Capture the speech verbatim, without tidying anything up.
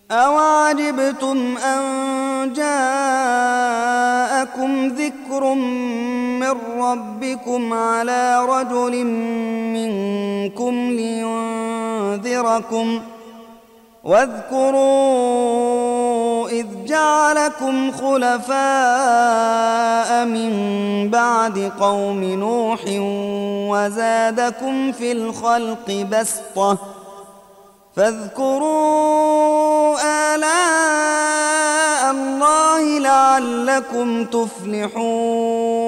أَوَعَجِبْتُمْ أَنْ جَاءَكُمْ ذِكْرٌ مِّنْ رَبِّكُمْ عَلَى رَجُلٍ مِّنْكُمْ لِيُنْذِرَكُمْ ۖ وَاذْكُرُوا إِذْ جَعَلَكُمْ خُلَفَاءَ مِنْ بَعْدِ قَوْمِ نُوحٍ وَزَادَكُمْ فِي الْخَلْقِ بَسْطَةً فاذكروا آلاء الله لعلكم تفلحون.